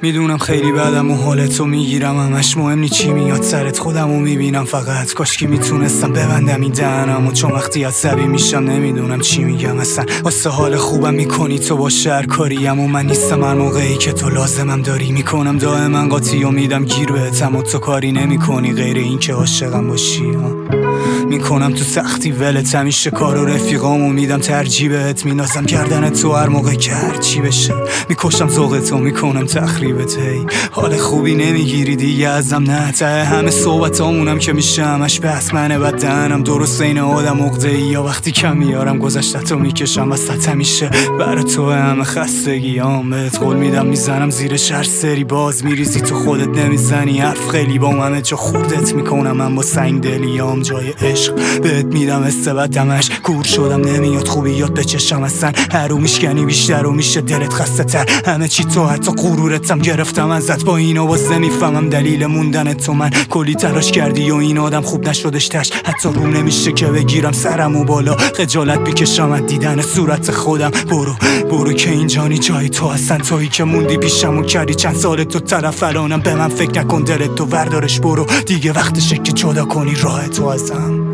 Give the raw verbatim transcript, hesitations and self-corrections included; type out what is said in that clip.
میدونم خیلی بدم و حالتو میگیرم، همش مهم نی چی میاد سرت، خودمو میبینم فقط. کاش که میتونستم ببندم این دهنمو، چون وقتی عصبی میشم نمیدونم چی میگم اصلا. واسه حال خوبم میکنی تو با شهر کاریم و من نیستم هر موقعی که تو لازمم داری. میکنم دائما قاطی و میدم گیر بهتم و تو کاری نمیکنی غیر این که عاشقم باشی. میکنم تو سختی ولت، همیشه کار و رفیقامو میدم ترجیح بهت، مینازم گردن تو هر موقع که هر چی بشه، میکشم ذوقتو میکنم تخریبت. هی حال خوبی نمیگیری دیگه ازم، نه ته همه صحبتامونم که میشه همش بس منه، بد دهنم درست این آدم عقده ای، یا وقتی کم میارم گذشتتو میکشم وسط، همیشه برا تو همه خستگیام. بهت قول میدم میزنم زیرش هر سری، باز میریزی تو خودت نمیزنی حرف، خیلی با همه جا خوردت میکنم من با سنگ دلیام. جای عشق بهت میدم استبدمش، کور شدم نمیاد خوبیات به چشم اصلا، هر رو میشکنی بیشتر و میشه دلت خسته تر، همه چی تو حتی غرورتم گرفتم ازت، با اینو باز نمیفهمم دلیل موندن تو. من کلی تلاش کردی و این آدم خوب نشدش تش، حتی روم نمیشه که بگیرم سرمو بالا، خجالت بکشم از دیدن صورت خودم. برو برو که اینجانی جای تو هستن، تویی که موندی پیشم و کردی چند سال تو طرف، الانم به من فکر نکن دلت تو وردارش، برو دیگه وقتشه که جدا کنی راه تو ازم.